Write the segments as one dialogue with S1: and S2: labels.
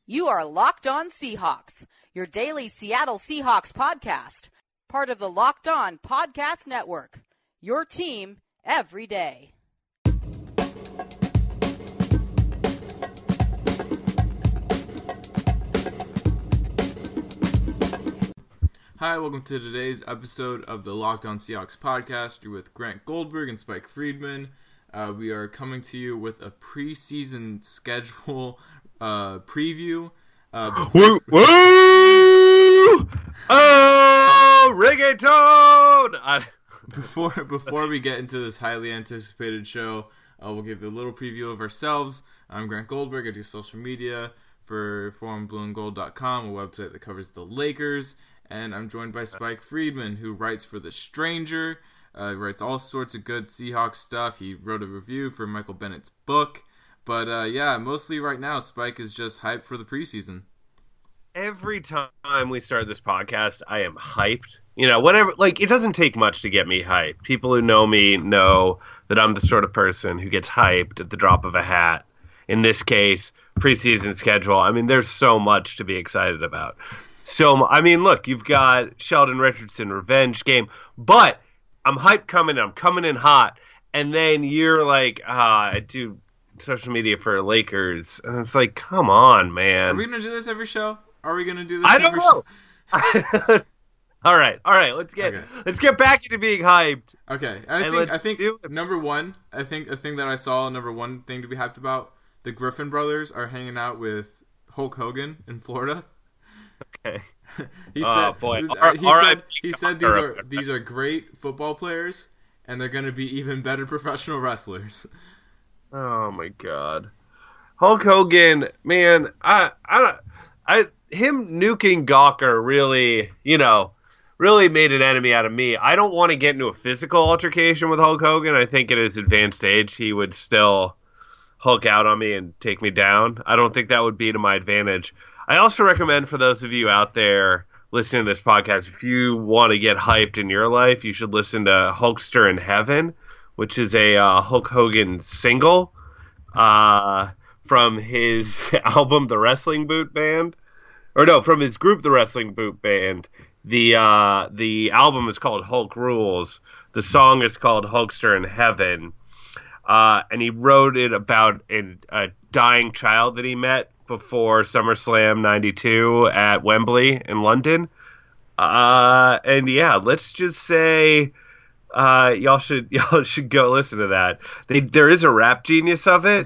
S1: You are Locked On Seahawks, your daily Seattle Seahawks podcast, part of the Locked On Podcast Network, your team every day.
S2: Hi, welcome to today's episode of the Locked On Seahawks podcast. You're with Grant Goldberg and Spike Friedman. We are coming to you with a preseason schedule preview.
S3: Woo! Oh, reggaeton!
S2: Before we get into this highly anticipated show, we'll give you a little preview of ourselves. I'm Grant Goldberg. I do social media for forumblueandgold.com, a website that covers the Lakers. And I'm joined by Spike Friedman, who writes for The Stranger. He writes all sorts of good Seahawks stuff. He wrote a review for Michael Bennett's book. But mostly right now, Spike is just hyped for the preseason.
S3: Every time we start this podcast, I am hyped. You know, whatever. Like, it doesn't take much to get me hyped. People who know me know that I'm the sort of person who gets hyped at the drop of a hat. In this case, preseason schedule. I mean, there's so much to be excited about. So, I mean, look, you've got Sheldon Richardson revenge game, but I'm hyped coming in. I'm coming in hot. And then you're like, I do social media for Lakers. And it's like, come on, man.
S2: Are we going to do this every show? Are we going to do this
S3: I
S2: every
S3: don't know. All right. Let's get back into being hyped.
S2: Okay. I think number one, I think a thing that I saw, number one thing to be hyped about, the Griffin brothers are hanging out with Hulk Hogan in Florida.
S3: Okay.
S2: He said these are great football players, and they're going to be even better professional wrestlers.
S3: Oh my God, Hulk Hogan, man, him nuking Gawker really made an enemy out of me. I don't want to get into a physical altercation with Hulk Hogan. I think at his advanced age, he would still Hulk out on me and take me down. I don't think that would be to my advantage. I also recommend for those of you out there listening to this podcast, if you want to get hyped in your life, you should listen to Hulkster in Heaven, which is a Hulk Hogan single from his album, The Wrestling Boot Band. Or no, from his group, The Wrestling Boot Band. The album is called Hulk Rules. The song is called Hulkster in Heaven. And he wrote it about a dying child that he met before SummerSlam 92 at Wembley in London. And yeah, let's just say y'all should go listen to that. There is a Rap Genius of it.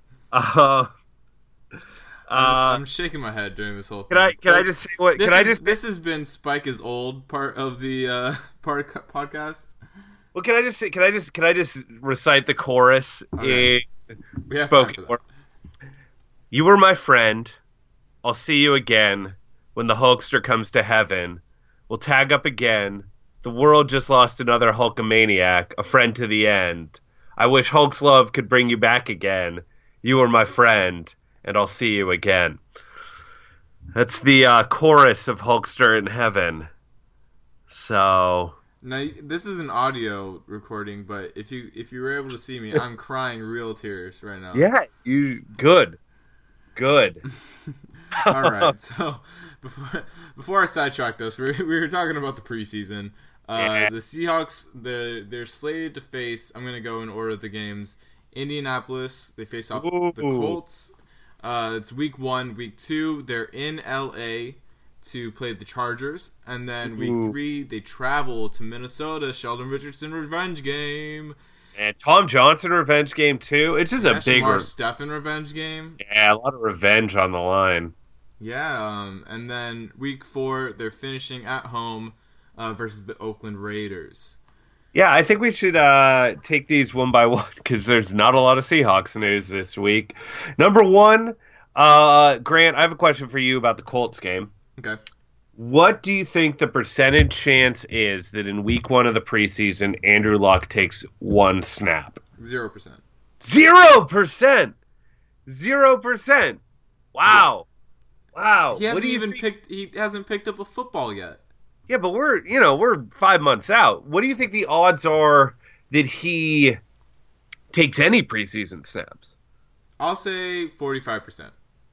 S2: I'm shaking my head during this whole thing.
S3: Can I just say what?
S2: This has been Spike is old part of the podcast.
S3: Well, can I just recite the chorus in spoken word? You were my friend. I'll see you again when the Hulkster comes to heaven. We'll tag up again. The world just lost another Hulkamaniac, a friend to the end. I wish Hulk's love could bring you back again. You were my friend, and I'll see you again. That's the chorus of Hulkster in Heaven. So
S2: now this is an audio recording, but if you were able to see me, I'm crying real tears right now.
S3: Yeah, you good.
S2: All right, so before I sidetrack this, we were talking about the preseason. The Seahawks, they're slated to face, I'm going to go in order of the games, Indianapolis. They face off the Colts. It's week 1. Week 2, they're in L.A. to play the Chargers. And then week 3, they travel to Minnesota, Sheldon Richardson revenge game.
S3: And Tom Johnson revenge game too. It's just a big
S2: Shamar Stephen revenge game.
S3: Yeah, a lot of revenge on the line.
S2: Yeah, and then week 4 they're finishing at home versus the Oakland Raiders.
S3: Yeah, I think we should take these one by one because there's not a lot of Seahawks news this week. Number 1, Grant, I have a question for you about the Colts game.
S2: Okay.
S3: What do you think the percentage chance is that in week 1 of the preseason, Andrew Luck takes one snap?
S2: 0%.
S3: 0%! 0%! Wow. Wow.
S2: He hasn't picked up a football yet.
S3: Yeah, but we're 5 months out. What do you think the odds are that he takes any preseason snaps?
S2: I'll say 45%.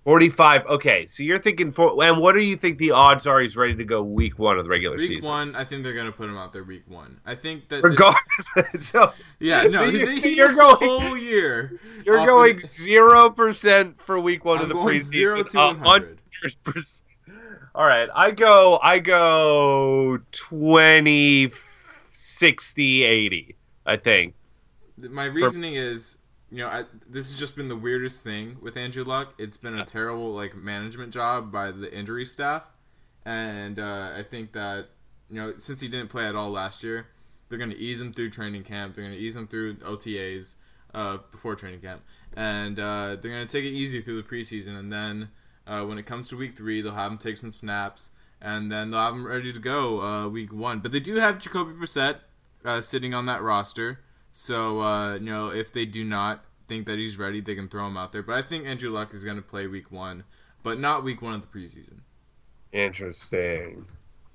S3: 45. Okay, so you're thinking and what do you think the odds are he's ready to go week 1 of the regular season?
S2: Week 1, I think they're going to put him out there week 1. I think that
S3: regardless. So,
S2: yeah, no, he
S3: you're
S2: missed
S3: going
S2: the whole year.
S3: You're going 0% for week 1 of the preseason.
S2: 0 to 100.
S3: 100%. All right, I go 20, 60, 80, I think.
S2: My reasoning is, this has just been the weirdest thing with Andrew Luck. It's been a terrible management job by the injury staff, and I think that since he didn't play at all last year, they're going to ease him through training camp. They're going to ease him through OTAs before training camp, and they're going to take it easy through the preseason. And then when it comes to week 3, they'll have him take some snaps, and then they'll have him ready to go week 1. But they do have Jacoby Brissett sitting on that roster. So, if they do not think that he's ready, they can throw him out there. But I think Andrew Luck is going to play week 1, but not week 1 of the preseason.
S3: Interesting.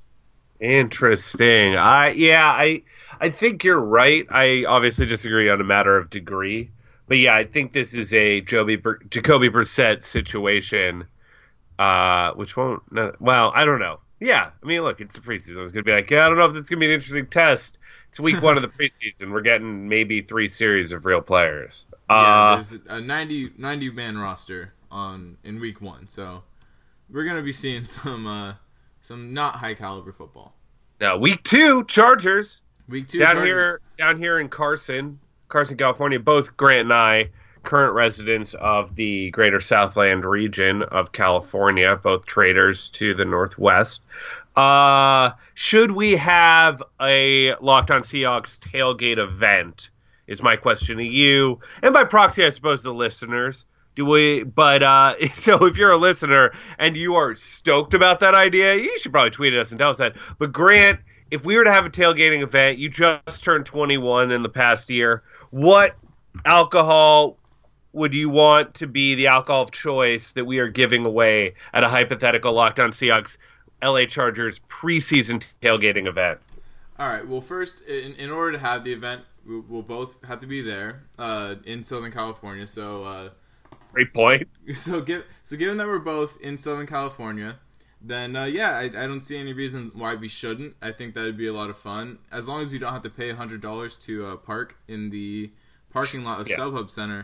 S3: I think you're right. I obviously disagree on a matter of degree. But yeah, I think this is a Jacoby Brissett situation, which won't... Well, I don't know. Yeah, I mean, look, it's the preseason. I was going to be like, I don't know if that's going to be an interesting test. It's week 1 of the preseason. We're getting maybe 3 series of real players.
S2: There's a 90-man roster in week 1, so we're gonna be seeing some not high caliber football.
S3: Now week 2, Chargers.
S2: Week 2
S3: down
S2: Chargers.
S3: here in Carson, California. Both Grant and I, current residents of the Greater Southland region of California, both traders to the Northwest. Should we have a Locked On Seahawks tailgate event? Is my question to you, and by proxy, I suppose, the listeners. Do we? But so if you're a listener and you are stoked about that idea, you should probably tweet at us and tell us that. But Grant, if we were to have a tailgating event, you just turned 21 in the past year. What alcohol would you want to be the alcohol of choice that we are giving away at a hypothetical Locked On Seahawks LA Chargers preseason tailgating event?
S2: All right. Well, first, in order to have the event, we'll both have to be there in Southern California. So,
S3: great point.
S2: So given that we're both in Southern California, then I don't see any reason why we shouldn't. I think that'd be a lot of fun, as long as we don't have to pay $100 to park in the parking lot of StubHub Center.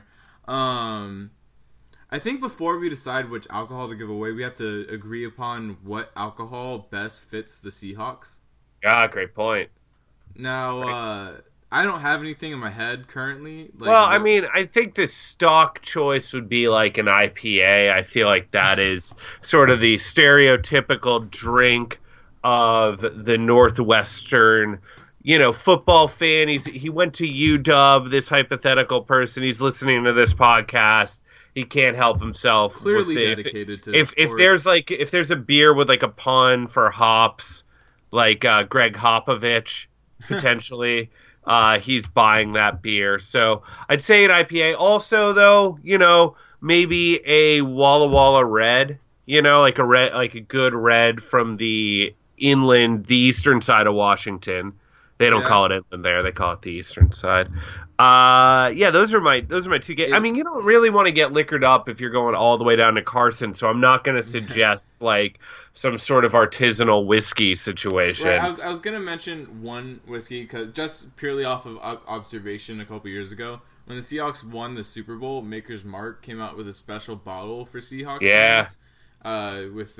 S2: I think before we decide which alcohol to give away, we have to agree upon what alcohol best fits the Seahawks.
S3: Yeah, great point.
S2: Now, I don't have anything in my head currently.
S3: I mean, I think the stock choice would be like an IPA. I feel like that is sort of the stereotypical drink of the Northwestern, football fan. He went to UW, this hypothetical person. He's listening to this podcast. He can't help himself.
S2: Clearly dedicated to
S3: if there's a beer with like a pun for hops, like Greg Hopovich, potentially, he's buying that beer. So I'd say an IPA. Also, though, maybe a Walla Walla Red. Like a good red from the eastern side of Washington. They don't call it inland there; they call it the eastern side. Those are my 2 games. I mean, you don't really want to get liquored up if you're going all the way down to Carson, so I'm not going to suggest like some sort of artisanal whiskey situation.
S2: Right, I was going to mention one whiskey because just purely off of observation a couple years ago, when the Seahawks won the Super Bowl, Maker's Mark came out with a special bottle for Seahawks fans, with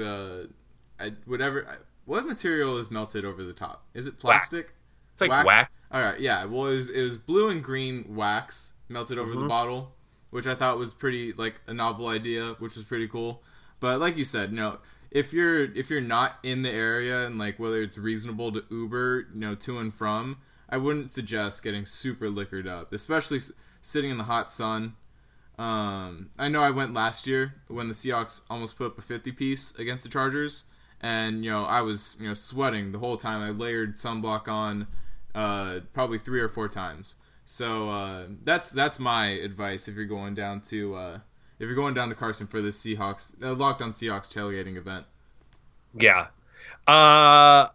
S2: what material is melted over the top? Is it plastic?
S3: Wax. It's like wax.
S2: All right, yeah. Well, it was blue and green wax melted over the bottle, which I thought was pretty a novel idea, which was pretty cool. But like you said, if you're not in the area and whether it's reasonable to Uber, to and from, I wouldn't suggest getting super liquored up, especially sitting in the hot sun. I know I went last year when the Seahawks almost put up a 50-piece against the Chargers, and I was sweating the whole time. I layered sunblock on probably 3 or 4 times. So that's my advice if you're going down to Carson for the Seahawks Locked On Seahawks tailgating event.
S3: Yeah.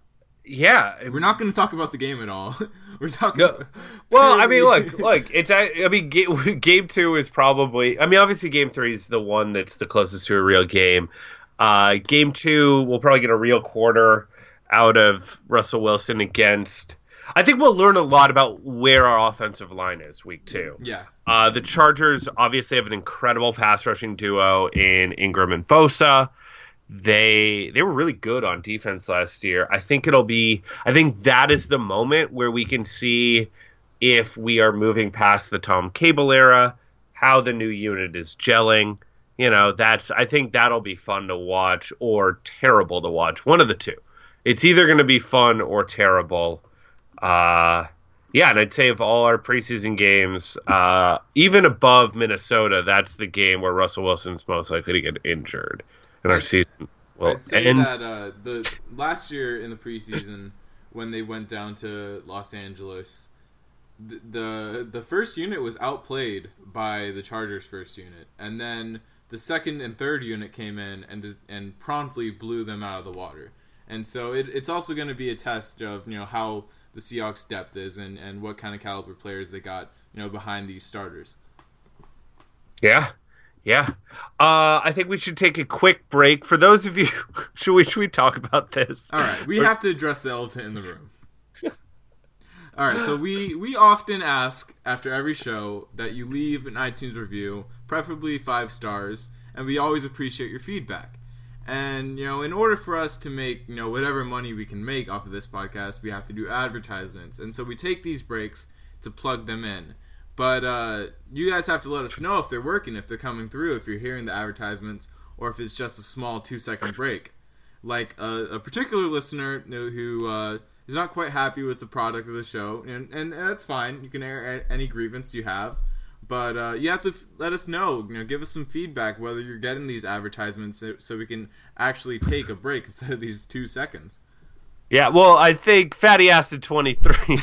S3: Yeah,
S2: we're not going to talk about the game at all. We're talking.
S3: No. Well, I mean, look. Game 2 is probably. I mean, obviously, Game 3 is the one that's the closest to a real game. Game 2, we'll probably get a real quarter out of Russell Wilson against. I think we'll learn a lot about where our offensive line is week 2.
S2: Yeah.
S3: The Chargers obviously have an incredible pass rushing duo in Ingram and Bosa. They were really good on defense last year. I think that is the moment where we can see if we are moving past the Tom Cable era, how the new unit is gelling. I think that'll be fun to watch or terrible to watch. One of the two. It's either going to be fun or terrible. And I'd say of all our preseason games, even above Minnesota, that's the game where Russell Wilson's most likely to get injured in our season. Well,
S2: I'd say that the last year in the preseason, when they went down to Los Angeles, the first unit was outplayed by the Chargers' first unit, and then the second and third unit came in and promptly blew them out of the water. And so it's also going to be a test of how the Seahawks' depth is and what kind of caliber players they got behind these starters.
S3: Yeah. I think we should take a quick break. For those of you, should we talk about this?
S2: All right, we have to address the elephant in the room. All right, so we often ask after every show that you leave an iTunes review, preferably 5 stars, and we always appreciate your feedback. And, in order for us to make, whatever money we can make off of this podcast, we have to do advertisements. And so we take these breaks to plug them in. But you guys have to let us know if they're working, if they're coming through, if you're hearing the advertisements, or if it's just a small 2-second break. Like a particular listener who is not quite happy with the product of the show, and that's fine. You can air any grievance you have. But you have to let us know, give us some feedback whether you're getting these advertisements so we can actually take a break instead of these 2 seconds.
S3: Yeah, well, I think Fatty Acid 23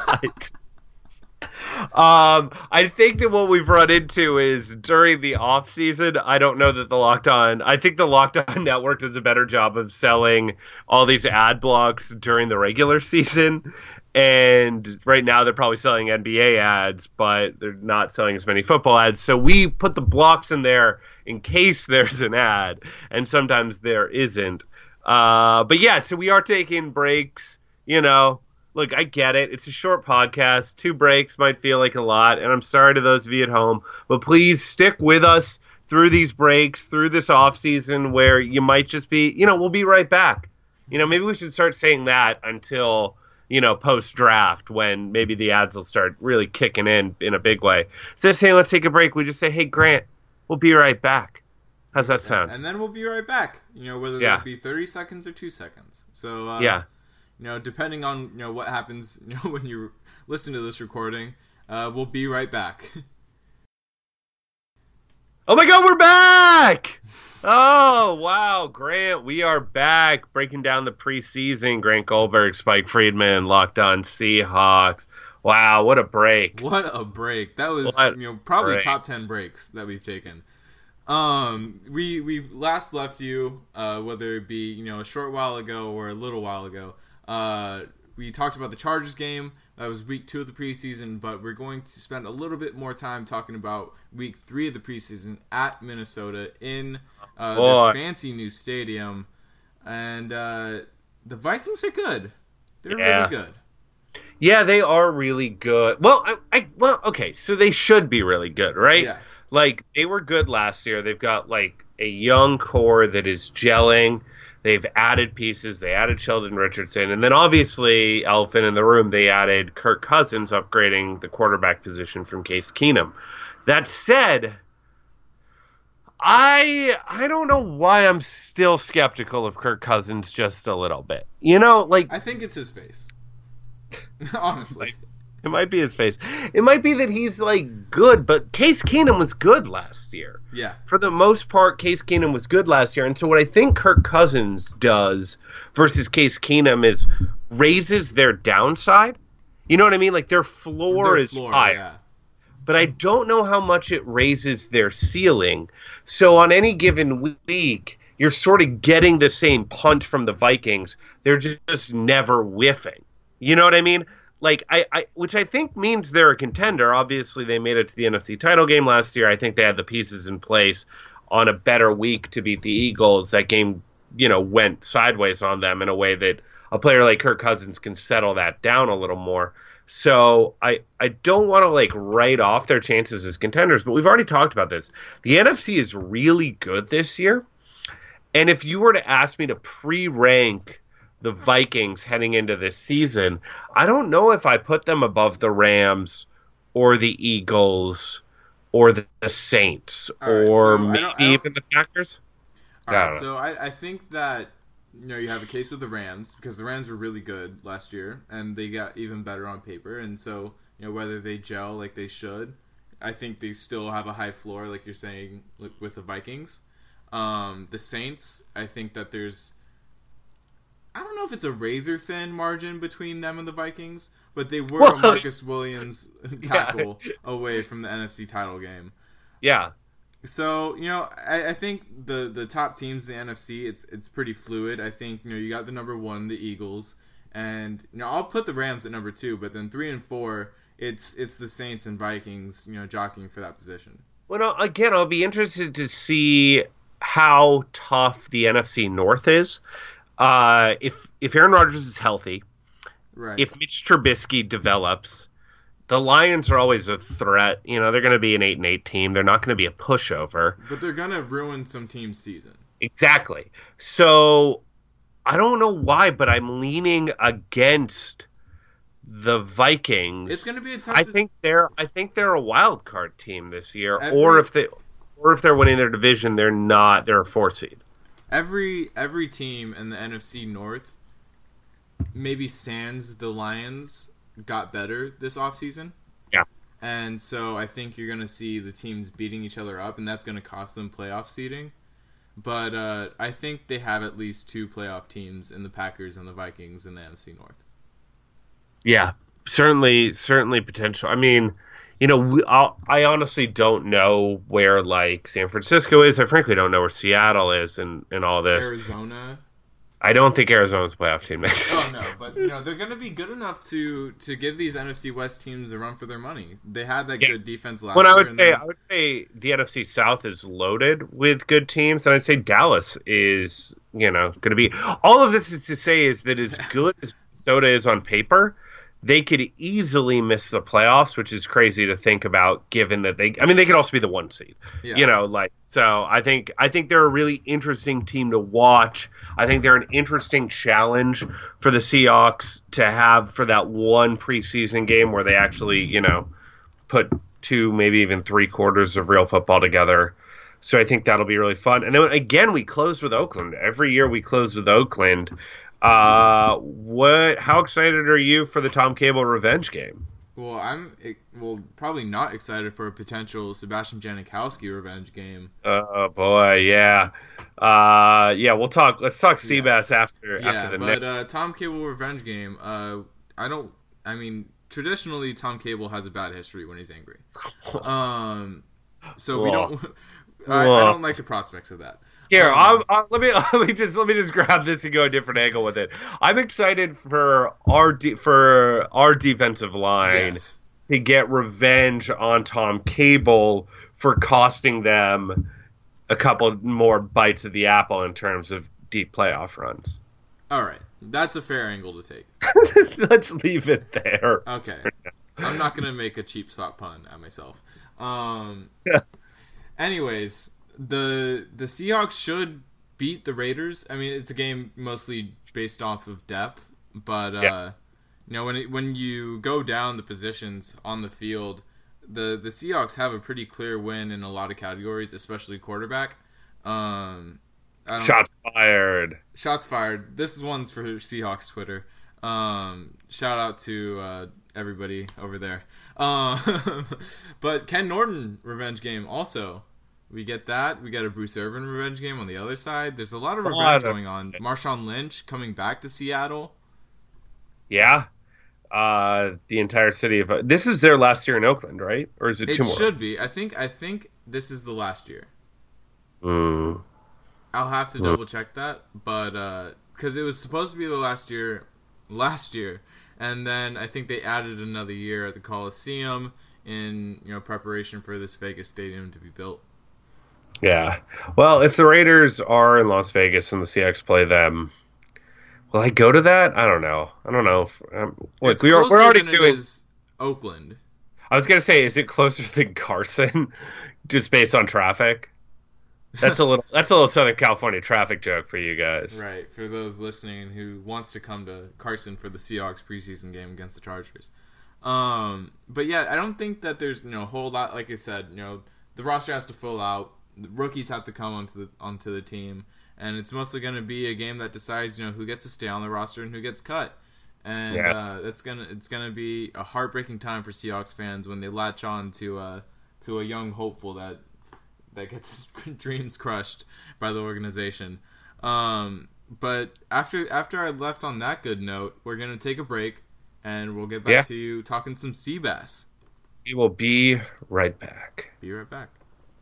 S3: I think that what we've run into is during the off season, I don't know that I think the Locked On Network does a better job of selling all these ad blocks during the regular season. And right now they're probably selling NBA ads, but they're not selling as many football ads. So we put the blocks in there in case there's an ad, and sometimes there isn't. But yeah, so we are taking breaks, Look, I get it. It's a short podcast. 2 breaks might feel like a lot, and I'm sorry to those of you at home. But please stick with us through these breaks, through this off season where you might just be, we'll be right back. Maybe we should start saying that until, post-draft when maybe the ads will start really kicking in a big way. Instead of saying, let's take a break, we just say, hey, Grant, we'll be right back. How's that sound?
S2: And then we'll be right back, whether that be 30 seconds or 2 seconds. So, depending on what happens when you listen to this recording, we'll be right back.
S3: Oh my God, we're back! Oh wow, Grant, we are back breaking down the preseason. Grant Goldberg, Spike Friedman, Locked On Seahawks. Wow, what a break!
S2: What a break! That was probably top 10 breaks that we've taken. We last left you, whether it be a short while ago or a little while ago. We talked about the Chargers game. That was week 2 of the preseason, but we're going to spend a little bit more time talking about week 3 of the preseason at Minnesota in their fancy new stadium. And the Vikings are good. They're really good.
S3: Yeah, they are really good. Well, okay, so they should be really good, right?
S2: Yeah.
S3: Like, they were good last year. They've got, like, a young core that is gelling. They've added pieces. They added Sheldon Richardson. And then obviously, elephant in the room, they added Kirk Cousins, upgrading the quarterback position from Case Keenum. That said, I don't know why I'm still skeptical of Kirk Cousins just a little bit.
S2: I think it's his face. Honestly.
S3: It might be his face. It might be that he's, good, but Case Keenum was good last year.
S2: Yeah.
S3: For the most part, Case Keenum was good last year. And so what I think Kirk Cousins does versus Case Keenum is raises their downside. You know what I mean? Like, their floor is higher.
S2: Yeah.
S3: But I don't know how much it raises their ceiling. So on any given week, you're sort of getting the same punch from the Vikings. They're just never whiffing. You know what I mean? Like, which I think means they're a contender. Obviously, they made it to the NFC title game last year. I think they had the pieces in place on a better week to beat the Eagles. That game, went sideways on them in a way that a player like Kirk Cousins can settle that down a little more. So I don't want to write off their chances as contenders, but we've already talked about this. The NFC is really good this year. And if you were to ask me to pre-rank the Vikings heading into this season, I don't know if I put them above the Rams or the Eagles or the Saints or maybe even the Packers.
S2: All right, so I think that you have a case with the Rams because the Rams were really good last year and they got even better on paper, and so whether they gel like they should, I think they still have a high floor, like you're saying, with the Vikings. The Saints, I think that I don't know if it's a razor thin margin between them and the Vikings, but they were a Marcus Williams tackle away from the NFC title game.
S3: Yeah.
S2: So, I think the top teams in the NFC, it's pretty fluid. I think, you got the number 1, the Eagles, and, I'll put the Rams at number 2, but then 3 and 4, it's the Saints and Vikings, jockeying for that position.
S3: Well, again, I'll be interested to see how tough the NFC North is. If Aaron Rodgers is healthy,
S2: right.
S3: If Mitch Trubisky develops, the Lions are always a threat. They're going to be an 8-8 team. They're not going to be a pushover.
S2: But they're going to ruin some team's season.
S3: Exactly. So I don't know why, but I'm leaning against the Vikings.
S2: It's going to be a tough.
S3: I think they're a wild card team this year, or if they're winning their division, they're not. They're a 4 seed.
S2: Every team in the NFC North, maybe sans the Lions, got better this offseason.
S3: Yeah.
S2: And so I think you're going to see the teams beating each other up, and that's going to cost them playoff seeding. But I think they have at least 2 playoff teams in the Packers and the Vikings in the NFC North.
S3: Yeah, certainly potential. I mean, I honestly don't know where San Francisco is. I frankly don't know where Seattle is in all this.
S2: Arizona.
S3: I don't think Arizona's a playoff team next year.
S2: Oh no, but they're going to be good enough to give these NFC West teams a run for their money. They had that good defense last year.
S3: I would say the NFC South is loaded with good teams, and I'd say Dallas is going to be. All of this is to say is that as good as Minnesota is on paper, they could easily miss the playoffs, which is crazy to think about, given that they could also be the 1 seed. Yeah. So I think they're a really interesting team to watch. I think they're an interesting challenge for the Seahawks to have for that one preseason game where they actually, put 2, maybe even 3 quarters of real football together. So I think that'll be really fun. And then again, we close with Oakland. Every year we close with Oakland. How excited are you for the Tom Cable revenge game?
S2: Well, I'm probably not excited for a potential Sebastian Janikowski revenge game.
S3: Oh boy, yeah. Let's talk Seabass after the
S2: but Tom Cable revenge game, traditionally Tom Cable has a bad history when he's angry. So we don't I don't like the prospects of that.
S3: Here, let me just grab this and go a different angle with it. I'm excited for our defensive line to get revenge on Tom Cable for costing them a couple more bites of the apple in terms of deep playoff runs.
S2: All right, that's a fair angle to take.
S3: Let's leave it there.
S2: Okay, I'm not gonna make a cheap shot pun at myself. Anyways. The Seahawks should beat the Raiders. I mean, it's a game mostly based off of depth, but when you go down the positions on the field, the Seahawks have a pretty clear win in a lot of categories, especially quarterback.
S3: Shots fired.
S2: Shots fired. This one's for Seahawks Twitter. Shout out to everybody over there. But Ken Norton revenge game also. We get that. We got a Bruce Irvin revenge game on the other side. There's a lot of revenge going on. Marshawn Lynch coming back to Seattle.
S3: Yeah. The entire city of... this is their last year in Oakland, right? Or is it 2 more?
S2: It should be. I think this is the last year. I'll have to double check that, but because it was supposed to be the last year, and then I think they added another year at the Coliseum in preparation for this Vegas stadium to be built.
S3: Yeah. Well, if the Raiders are in Las Vegas and the Seahawks play them, will I go to that? I don't know.
S2: Look,
S3: we're already doing
S2: Oakland.
S3: I was gonna say, is it closer than Carson, just based on traffic? That's a little Southern California traffic joke for you guys.
S2: Right, for those listening who wants to come to Carson for the Seahawks preseason game against the Chargers. But yeah, I don't think that there's a whole lot. Like I said, the roster has to fill out. The rookies have to come onto the team, and it's mostly going to be a game that decides who gets to stay on the roster and who gets cut. And it's gonna be a heartbreaking time for Seahawks fans when they latch on to a young hopeful that gets his dreams crushed by the organization. But after I left on that good note, we're gonna take a break, and we'll get back to you talking some sea bass.
S3: We will be right back.
S2: Be right back.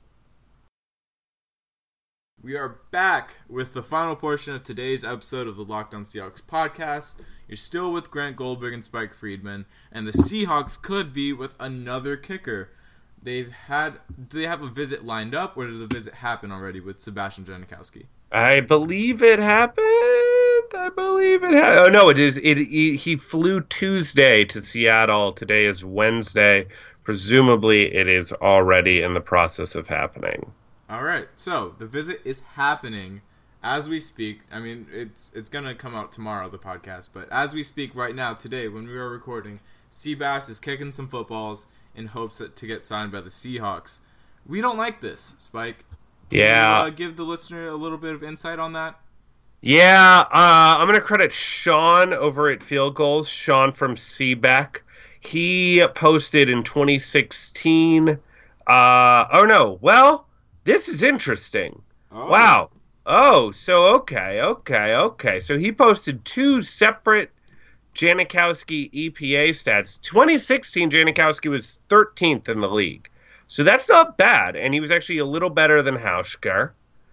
S2: We are back with the final portion of today's episode of the Locked On Seahawks podcast. You're still with Grant Goldberg and Spike Friedman, and the Seahawks could be with another kicker. Do they have a visit lined up, or did the visit happen already with Sebastian Janikowski?
S3: I believe it happened. Oh no, it is. He flew Tuesday to Seattle. Today is Wednesday. Presumably, it is already in the process of happening.
S2: All right, so the visit is happening as we speak. I mean, it's going to come out tomorrow, the podcast, but as we speak right now, today, when we are recording, Seabass is kicking some footballs in hopes to get signed by the Seahawks. We don't like this, Spike. Can you give the listener a little bit of insight on that?
S3: Yeah, I'm going to credit Sean over at Field Goals, Sean from Seabeck. He posted in 2016. This is interesting.
S2: Oh.
S3: Wow. Oh, so okay. So he posted two separate Janikowski EPA stats. 2016, Janikowski was 13th in the league. So that's not bad. And he was actually a little better than Hauschka.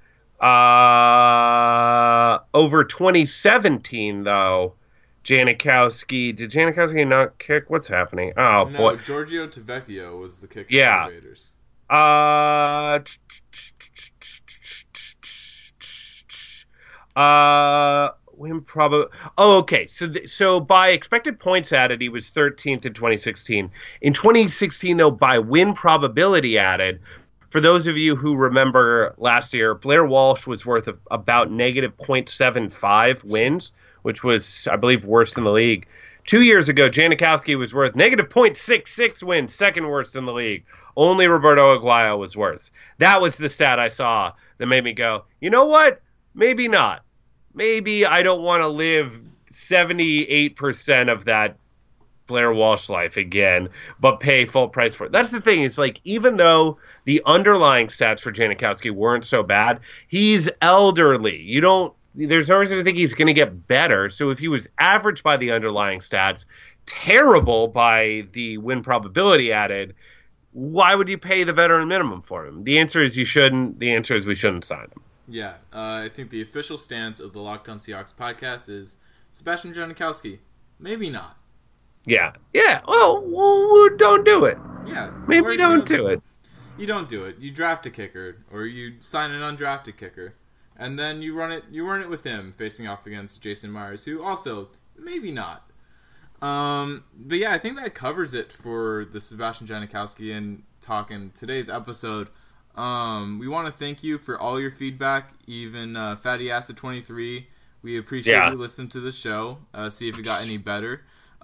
S3: Over 2017, though, did Janikowski not kick? What's happening? Oh,
S2: no,
S3: boy.
S2: Giorgio Tavecchio was the kicker
S3: Yeah.
S2: for the Raiders.
S3: Okay. So by expected points added, he was 13th in 2016. In 2016, though, by win probability added, for those of you who remember last year, Blair Walsh was worth about negative 0.75 wins, which was, I believe, worst in the league. 2 years ago, Janikowski was worth negative 0.66 wins, second worst in the league. Only Roberto Aguayo was worse. That was the stat I saw that made me go, you know what? Maybe not. Maybe I don't want to live 78% of that Blair Walsh life again, but pay full price for it. That's the thing. It's like, even though the underlying stats for Janikowski weren't so bad, he's elderly. There's no reason to think he's going to get better. So if he was average by the underlying stats, terrible by the win probability added, why would you pay the veteran minimum for him? The answer is you shouldn't. The answer is we shouldn't sign him.
S2: Yeah, I think the official stance of the Locked On Seahawks podcast is Sebastian Janikowski. Maybe not.
S3: Yeah. Well, don't do it.
S2: Yeah.
S3: Maybe don't do it.
S2: You don't do it. You draft a kicker, or you sign an undrafted kicker, and then you run it with him facing off against Jason Myers, who also maybe not. But yeah, I think that covers it for the Sebastian Janikowski and talk in today's episode. We want to thank you for all your feedback, even Fatty Acid 23. We appreciate you listening to the show. See if it got any better.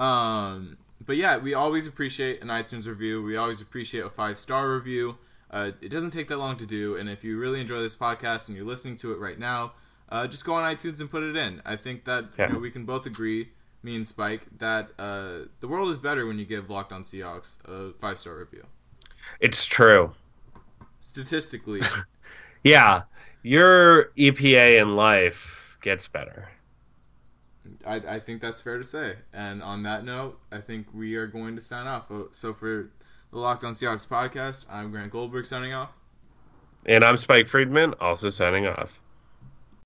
S2: But yeah, we always appreciate an iTunes review. We always appreciate a 5-star review. It doesn't take that long to do, and if you really enjoy this podcast and you're listening to it right now, just go on iTunes and put it in. I think that we can both agree, me and Spike, that the world is better when you give Locked On Seahawks a 5-star review.
S3: It's true.
S2: Statistically.
S3: Yeah, your EPA in life gets better.
S2: I think that's fair to say. And on that note, I think we are going to sign off. So for the Locked On Seahawks podcast, I'm Grant Goldberg signing off.
S3: And I'm Spike Friedman, also signing off.